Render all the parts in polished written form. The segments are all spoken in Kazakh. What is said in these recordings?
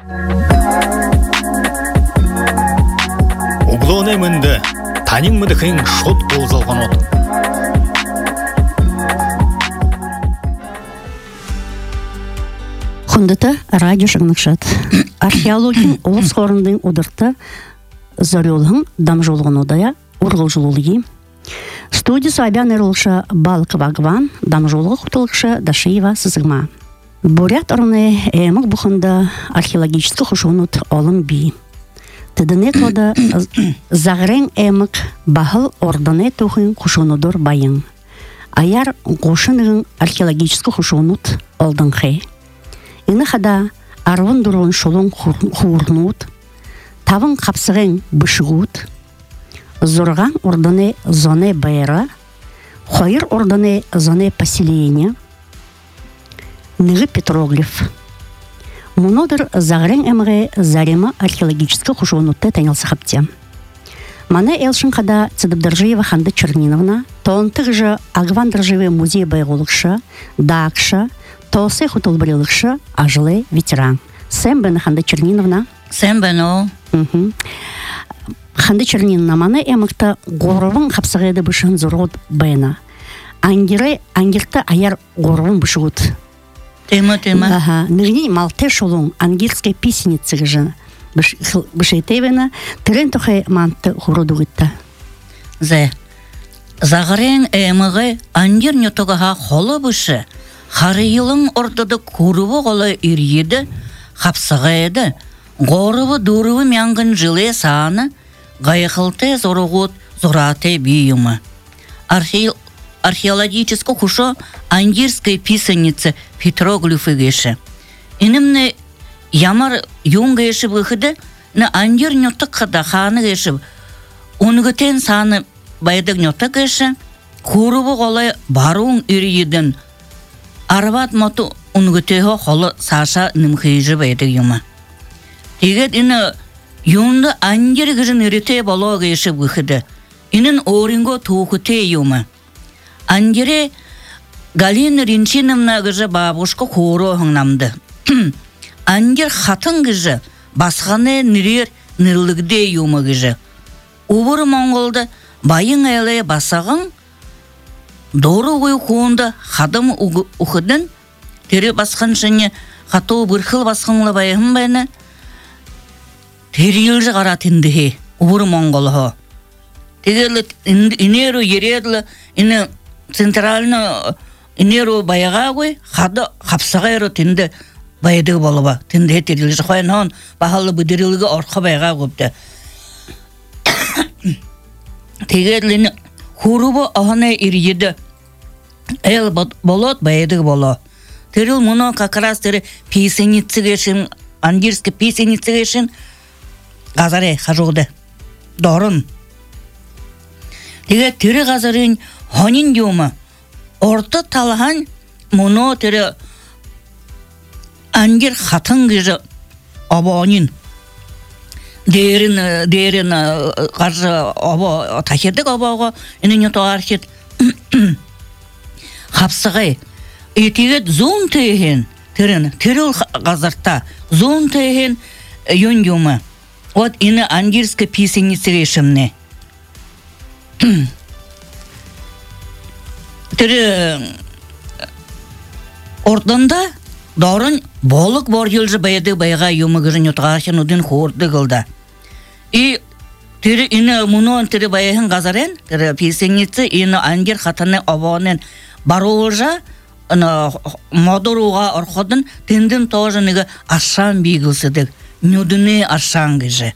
Углоне мынды, танин мыдыхын шот болзалған от. Хундыта радио шагныкшат. Археология олыс хорындың удырты зарёлғын дамжолғын одая урғыл жылулығы. Студия Абян Эрлша Балкова Агван, дамжолғы құтылықшы Дашиева Сызыгма. Бурят орны эмік бұхында археологический хушунут олым би. Тыдыне тода зағырен эмік бағыл ордыне тухын хушунудор байын. Аяр ғошынығын археологический хушунут олдың хей. Ины хада арвын дұрын шолын хуурнут, тавын қапсығын бышығут, зорған ордыне зоне байра, хойыр ордыне зоне поселение, ныгы петроглиф. Мұнодыр зағырен әміре зарема археологический хушуынутты тәңілсі қапте. Маны елшын қада Цыдыбдыржиева Ханды Черниновна, тоғынтық жы Агвандыржиеве музей байғолықшы, дақшы, тосы хутылбырылықшы ажылы ветеран. Сән бәні Ханды Черниновна? Сән бәні. Ханды Черниновна маны әмікті ғорывын қапсығайды бұшын зорғыд бәні. Ангерті аяр ғорывын бұшығыд. Тема. Нырни малте шолун ангельской песенницы гжен. Бышейтевена трен тухай манты хурудугитта. Зағырен әміғі ангер нетоғаға қолы бұшы, қары елің ордады көріві қолы үреді, қапсығайды, ғорывы дұрывы мәңгін жылы саны, ғайықылты зорығыд зораты бейімі. Археологический хушо ангирской писаницы петроглифы геши. Инымны ямар юнга еші выходы на ангир нётық қада ханы геші. Унгытен саны байдық нётық геші. Курубы қолай баруын үрейден. Арват моту унгытеho қолы саша нымхейжі байдық юма. Тегет ины юнды ангир гешін үрете боло геші выходы. Инын оринго туғыте юма. Ангере Галина Ринчиновна гыжы бабушка хоро хыңнамды. Ангер хатын гыжы басқаны нірер нірлігде юмы гыжы. Убыр Монголда байын әлі басағын дору ғой қуынды хадым ұқыдын тері басқан және қату бірқыл басқынлы байын байыны тері елжі қаратынды хе убыр Монголы. Тегелі инеру ередлі ины центрально инеру баяға ғой, қады қапсаға еру тінді байдығы болыба. Тінді етерілі қойын он бағалы бұдырылығы орқа байға көпті. Тегерліні хурубы ағаны иреді. Әл болот байдығы болу. Теріл мұны қақырас тері песеницы кешін, ангирскі песеницы кешін ғазаре қажуғды. Дорын. Теге тері ғазарын хонин дюма. Орта талахан мұны тері ангер хатын кежі абонин. Дерін қаржы аба тахедік абаға инын ето архет қапсығай. Етегет зон тейхен терін теріл ғазарта зон тейхен юн дюма. Вот ины ангерскі песенницы решімне. Тірі ордында дарын болық бар елжі байды байға юмығырын ұтғашын ұдын хорды қылда. И тірі іні мұнын тірі байығын ғазарен, тірі песенницы іні ангер қатаны абуанен бару олжа, мадыруға орқодын тендін тоғжыныға ашан бейгілсідік, нүдіні ашан кежі.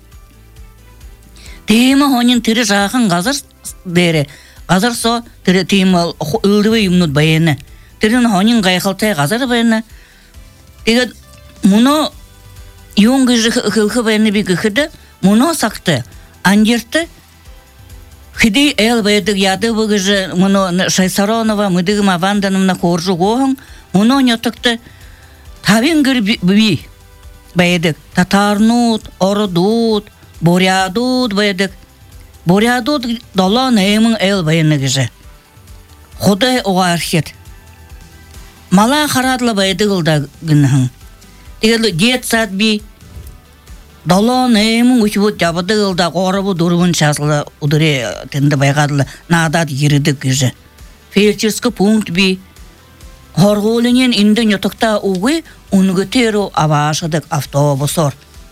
Теймі хонин тірі жағын ғазар дәрі, ғазар со тірі теймі үлдіві юмнуд байыны. Тірін хонин ғайқылтай ғазар байыны. Тегет мұны юн кежі қылқы байыны бейгі қыды, мұны сақты, андерті хиди эл байдык яды бұгыжы мұны Шайсаронова мұдығым аванданымна қоржу ғоғын, мұны нетікті тавингір бі байдык. Татарнут, орудут, борядут байдык. Борядут дола нәймін эл байыны кежі. Құдай оға архет. Мала қарадлы байдык ұлда гінігін. Тегелі дет сад би, долон эмін үчбут жабыды ғылда қорыбы дұрбын шасылы ұдыре тенді байғадылы надад ерідік кежі. Фельдшерский пункт би, хорғолынен инді нетықта уғы унгөтеру авашыдық автобусор.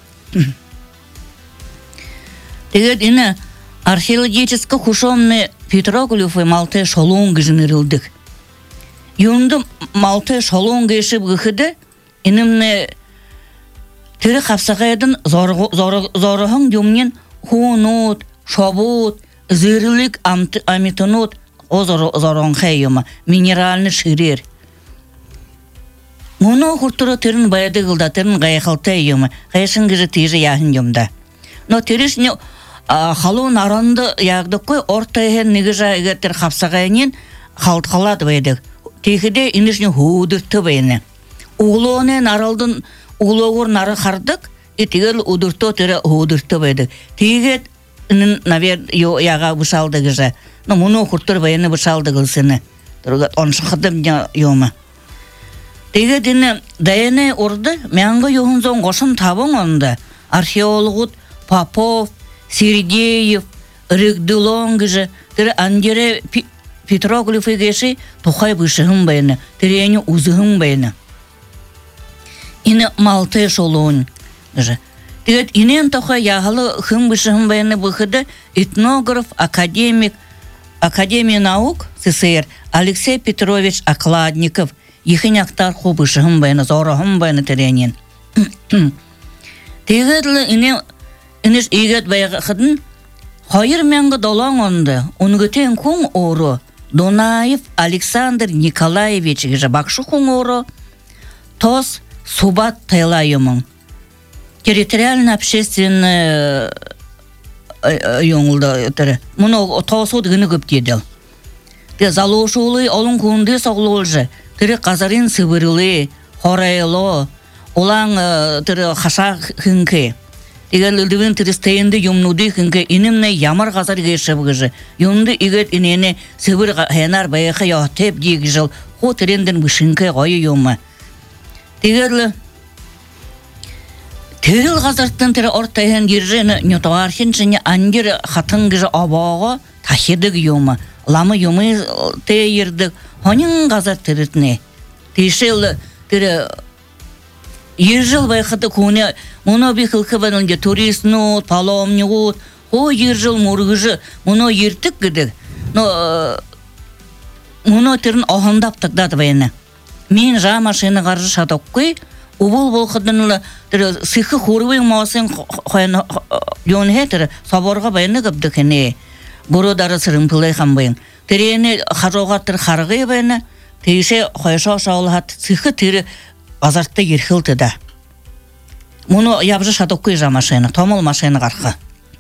Тегет ине археологический хушомны Петроглифы малты шолуң гыжынырылдық. Юнды малты шолуң гышып гыхыды, инімні тірі қапсағайдың зорығың дүмнен хуынут, шобут, зырылық амитынут о зорығын қайымы, минералны шырер. Мұны құртыры түрін баяды ғылда, түрін ғайқалты үйімі, ғайшын гыжы тейжі яғын юмда. Но түрішіне халуын аранды яғдық қой, ортайын негіжа егеттер қапсағайынен қалтқалады байдық. Тейхіде инішіне худырты байыны. Уғылуынен аралдың уғылуғыр нары қардық, етігел удырты түрі худырты байдық. Тейгет инін навер яға бұшалды гыжа. Но мұны құртыр байыны бұшалды ғылсыны. Оншы қыдым юмы. Тейгет ині дайыны ұрды, мәңгі юғын зоң қошын табың онды. Археологут Попов, Сергеев, Рыгдылон гыжы, тірі андере Петроглифы геші тұқай бұшығын байыны, тірені ұзығын байыны. Ині малты шолуын гыжы. Тегет инен тұқай яғылы хын бұшығын байыны бұқыды этнограф, академик, Академия наук СССР Алексей Петрович Окладников, ехін ақтар қу бұшығын байыны, зорығын байыны тіренен. Тегетлі инеш егет байғықыдын хайыр мәңгі долан онды, оңгітен күн оры Донаев Александр Николаевич бақшы күн оры Тос Субат Тайлайымың. Территориально-общественный yoğulda tere. Bunu tavsud günü güptedil. Te zaloşulu olun kunde sağlolca. Tere qazarin sıvırılı, horaylı, olan tere haşa hınke. Eğer ildivin tere steyinde yumnudi hınke inimne yamar qazar geçebgıcı. Yumdu eget inene sıvır henar bayıqa yahtep diyegijil. Ho terenden bışınke qayı yumma. Tegerli Тел газарттан тер ортайын гиржені нютавархин және ангер хатын гижі абаға тахедік юмы. Ламы юмы тейірдік. Хонин газар теретіне. Тейшел тері ержіл байқыды көне мұны бейхілкі бәнінге турист нот, паломни ғот. О ержіл мұрғыжы мұны ертік гідік. Мұны терін ағындаптық дады бәйіні. Мен жа машины қаржы шатық қой. Убул болхыдынлы сыхы хурвың масын жон хетер соборга байны гыбдыкыне буродары сырымпылай хамбын терени хажогаттыр харгы байны тейше хойшо шаулхат сыхы тири базартта ерхилти да муну ябжы шатоккой жа машина томол машина гарха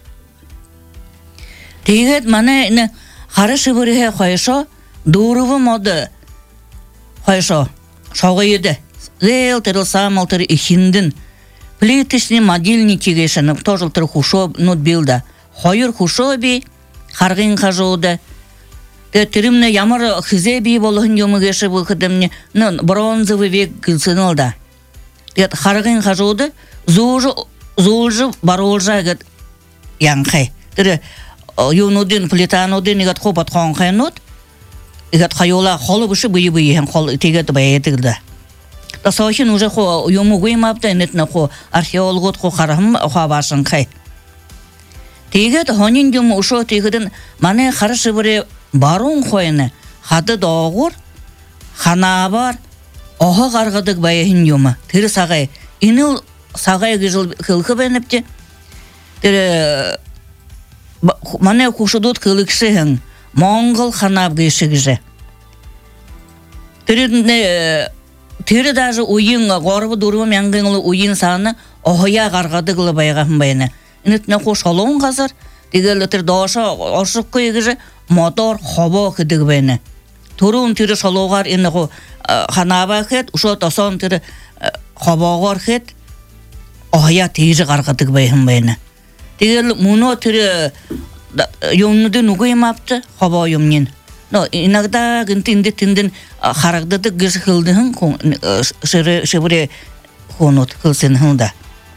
тейгет мана хары шыбырыхе хойшо дурувы моды хойшо шауғы еді Зел терил самал тер ихиндин. Плитишни модильники гешен, тоже тер хушо нот билда. Хайыр хушо би, харгин хажоуда. Теримне ямар хизеби болгон юмы геше бухдемне, бронзовый век гылсыналда. Тет харгин хажоуда, зулжу баролжа гет янхай. Тер юнудин плитанудин гет хопат ханхай нот. Гет хайола холы бышы быйы хем хол тегет баяетилда. Тасаучин уже хо юму гуймапта нетна хо археологот хо харам хо башын кай. Тегет хонин юму ушо тегеден мане харышы бире барун хойны хады догур ханабар ого гаргыдык байын юму тири сагай инил сагай гыжыл кылкы бенепте тири мане хушудут кылыкшыгын монгол ханаб гышыгыжы тири Тері даже уйын ғорбы дұрбы мәңгіңілі уйын саны оғыя ғарғадығылы байғағын байыны. Инетіне қош олуын қазыр, дегелі тір доша оршық көйгіжі мотор қобо кедігі байыны. Тұруын тірі шолуғар ині қо қанаба қет, ұшот осон тірі қобоғар қет, оғыя тейжі ғарғадығы байғын байыны. Дегелі мұны тірі юмнуды нүгі емапты қобо юмнен. Но иногда гынтинде тиндин харагдыды гыжхылдыгын шыбыре хонот кылсын хылда.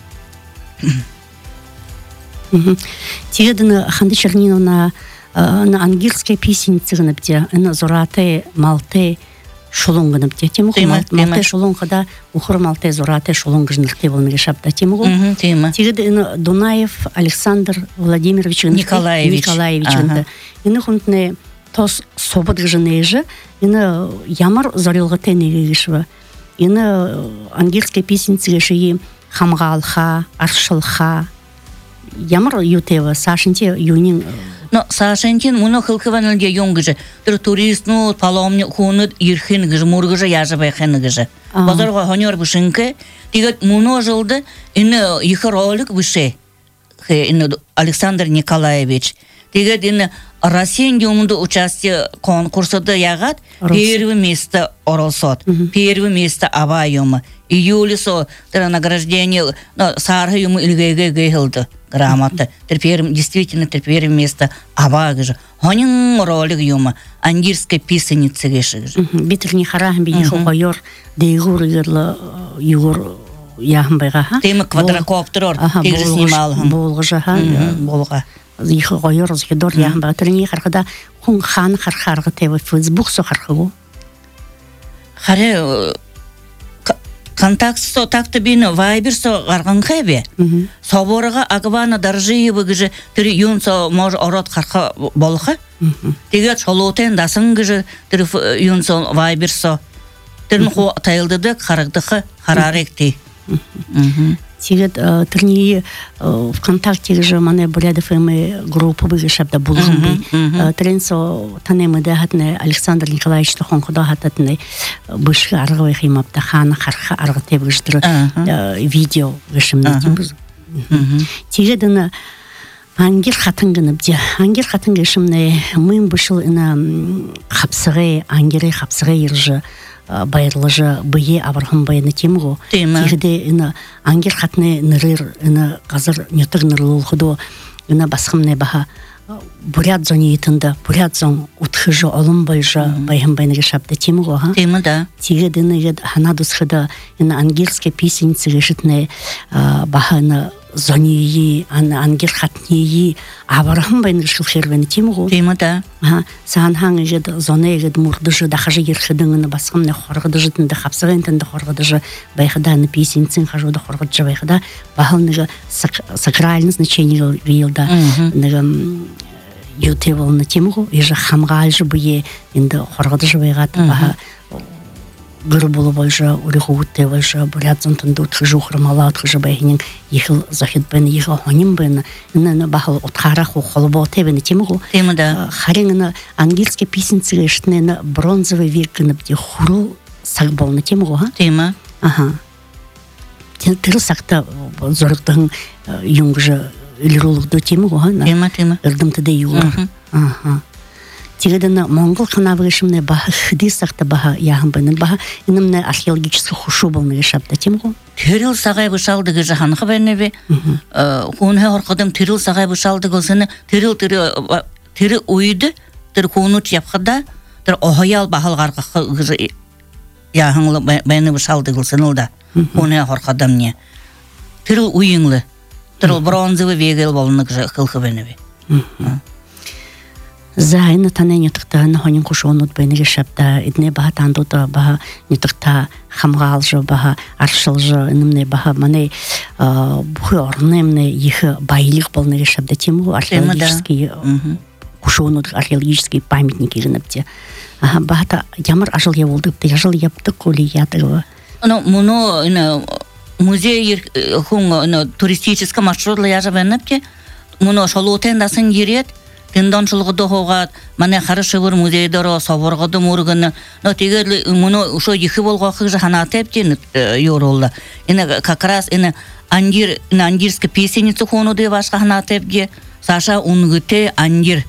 Тегедіні Ханды Черниновна на ангельской песенницы гыныбде, на Зураты, Малты, Шолонгыныбде. Темугу Малты Шолонгыда ухыр Малты Зураты Шолонгыжнылықте болныге шапта. Темугу. Тегеді Дунаев Александр Владимирович Николаевич. Ины хунтны тос событ гыжынежі, ины ямар зорилғы тенеге гышва. Ины ангельской песенницы гышыи хамғалха, аршылха, ямар ютева, Сашынте юнин... Но Сашынтин муно хылкыванылге юнгыжы, турист, паломник, хунут, ирхин гыжы, мургыжы, яжы байхын гыжы. Базарға хонер бушынке, тегет муно жылды, ины ихы ролик выше, Александр Николаевич. Тегет ины Россиян юмунду участие конкурсыда ягат, первое место оролсот, первое место Ава юма. Июле со награждение, Сарха юму илгейге гейхылды. Грамота. Действительно, первое место Авагажа. Хонин ролик юма. Ангирская писаница гешагажа. Битер не харахм, бини хохойор, дейгур югур яхмбайга. Тема квадрокоптерор, тегже снимал. Болгажа, болга. Ихы қойыр, згедор яхмбайга. Терни хархада хун хан хархарга тева Фейсбук со хархагу. Харе... Контакт-со так-то бейні вайбер-со ғарған қайбе. Соборыға ағываны даржиы бұғыжы түрі юнсо мож орот қарқа болға. Тегет шолуотен дасын ғыжы түрі юнсо вайбер-со. Түрін тайылдыды қарықтықы қараректі. Тегет түрні ВКонтакте ғыжы мане Бурядов әмі группы бұғы шабда бұлғын бей. Түрінсо танемі дәғатыны Александр Николаевич тұхон құда ғататыны бұшқы арғы ойқимапта қаны қарқы арғы тебі ғыждыры видео ғышымды дейміз. Тегедіні ангер қатыңғыны бде. Ангер қатыңғы ғышымны мұйым бұшыл қапсығы, ангері қапсығы ержі байырлыжы бұйе абырғын байыны теміғу. Тегеде ангер қатыны нырыр, қазыр нетір нырлы ұлғыду, басқымны баға бурят зоны етінді, бурят зон ұтқыжы, олым байжы байым байныға шапты теміғу. Тегеде ханадусқыда ангерская песенница ғышытны бағаны зонии, ангер қатнии абырғын байныға шылхервені теміғу. Сағанхан егед зоны егед мұрдыжы, дақажы ерхідіңіні басқымны қорғыды жытынды, қапсығыентінді қорғыдыжы байқыданы песенницин қажуды қорғыдыжы байқыда бағылныға сакральны значение ғилда юте болны теміғу, ежі хамғалжы бұе енді қорғыдыжы байғаты баға гыр болу бойжа, уриху утте бойжа, бурят зонтынды утхыжы ухрымала утхыжы байхинен ехил захид бәні, ехил хоним бәні, іні бағыл утхараху холбо тебені теміғу. Харин ангельская песенница ғыштыны бронзовый век де хуру сақ болны теміғу. Тема. Тірі сақта зорықтығын юңғыжы үлірулығды теміғу. Тема. Үрдімтіде юғыр. Тегедіні моңғыл қанавы ғышымны баға хыды сақты баға яғын бәнін баға інімні археологическі хушу болны ғышапта темғу? Түріл сағай бұшалды ғыжы ханығы бәні бе. Қуынға орқыдым түріл сағай бұшалды ғылсыны түрі ұйды, түр қуынуч япқыда, түр оғаял бағыл ғарқы ғыжы яғынлы бәні бұшалды ғылсыны ұлда. Қуынға орқыдым не. Түріл ұйыңлы, түріл бронзовы вегел болны ғыжы қылқы бәні бе. Зайны таны нетіқта нұхонин құшы онуд бәйнігі шапта, идіне баға тандуды баға нетіқта хамғалжы, баға аршылжы, інімне баға мане бұхы орнымне ехі байлық болныгі шапта темі археологический құшы онуд археологический памятники ғыныпте. Бағата ямар ажыл еволдыпты, ажыл ептік көли ядығы. Мұны музей туристический маршрутлы яжы бәніпте, мұны шолуотен дасын ерет, Тендончылғыды хоғат, мане қарышығыр музейдері, соборғыды мұрғыны, но тегерлі мұны ұшо ехі болға қықжы ханаты әптен yorulды. Как раз ангирскі песенницы қонуды башқа ханаты әпге, Саша ұнгыте ангир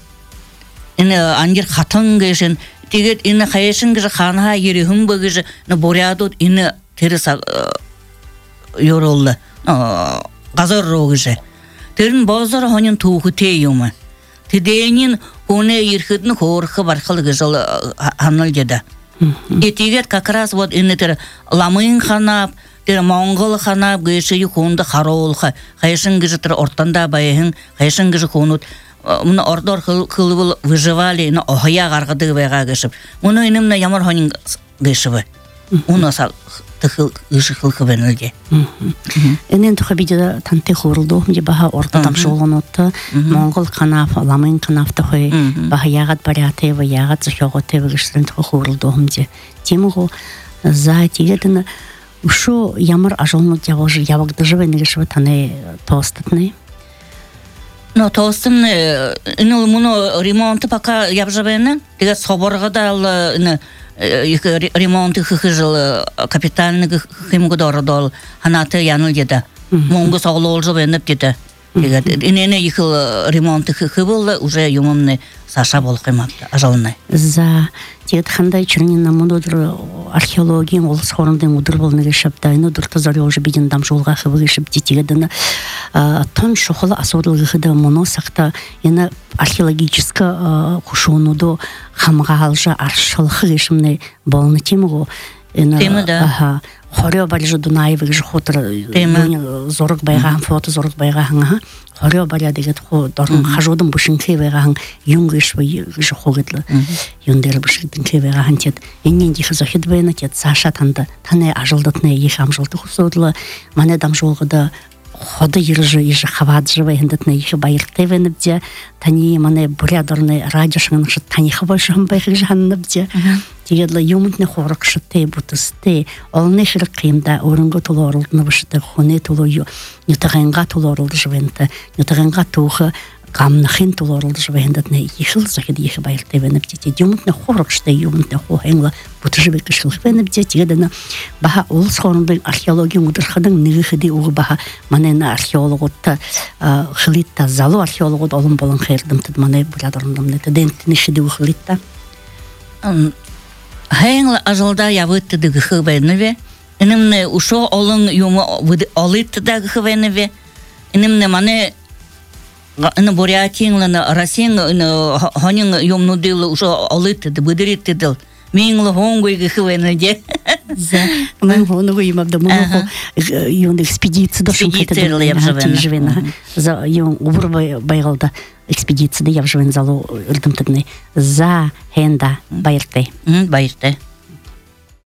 қатын кешін, тегет қайышын кіші қаныға ерігін бұғыжы, борядуд тері yorulды, ғазар роғыжы. Терін базар хонын туғы тейумы. Теденин оны ерхідін қорқы барқылығы жылы ханыл деді. Етегет как раз вот инетер ламын ханап, тер Монгол хана гышы юхунда харолха хайшын гыжытыр ортанда байын хайшын гыжы хунут мына ордор кылыбыл выживали на ohya гаргады вега гышып муну инемне ямар хонин гышыбы уну сал тыхыл гышы хылхыбенелге энен тухабиде танте хурулду мне баха орта там шолонотта монгол канаф ламын канафта хой баха ягат барятева ягат зохоготева гыштын хурулду мне тимгу за тигеден ушу ямар ажолнут явожы явагды живен гышыбы тане тостатны. Но тостым инул муну ремонты пока ябжабена тега соборга да ремонты хыжыл капитальный химгудордол ханаты янул деда монгу соглол жабенеп деда тега инене ихил ремонты хыбыл уже юмымны саша болхымапты ажалны за тегет хандай чырнина мунудыр археология ол схорындын удыр болны гышып дайны дурта заря уже бидин дам жолга хыбы гышып тегеден тон шохол асорлыгы хыда моно сакта яна археологическа хушунуду хамга алжа аршылхы гышымны болны темго да хорё балжы дунаевы же хотыр зорг байган фото зорг байган хорё баля дегет хо дорн хажудын бушинке байган юнгыш же хогытлы юндер бушинке байган тет эннен дихи захид бена тет саша танда тане ажылдытны ехам жылды хусодлы мане дам жолгыда ходы иржы ижы хаваджы вайндытны ихи байырты венебде тани мане бурядорны радиошын шыт тани хабашым байхы жанныбде тегедлы юмынтны хорық шытты бутысты олны шырық қиымда орынғы тұлы орылдыны бышыты хуны тұлы нютағанға тұлы орылды жывенті нютағанға туғы гамнахын тұлы орылды жывендетны ехыл захид ехи байырты венебде юмынтны хорық шытты юмынтны хохенла буты жыве кышылық венебде тегедіні баха ол схорындың археология удырхадың нығыхыды уғы баха манайны археологотта хылитта залу археологот олым болын қайырдым тұд манай бұрадырындым дентіні шыды ұхылитта Хәңле ажалда ябытты дыгы хыбеневе. Инемне ушо олон юма олытты дыгы хыбеневе. Инемне мане ины Бурятиянлы Россиян хонин юмнудылы ушо олытты ды быдыритты дыл. Меңлы хонгойгы хыбеневе. За мен хонгой имабда моно юн экспедиция дошын кайтады живена. За юн убыр байгалда экспедицияда явжывен залу ырдымтыгны за хенда байырты. Байырты.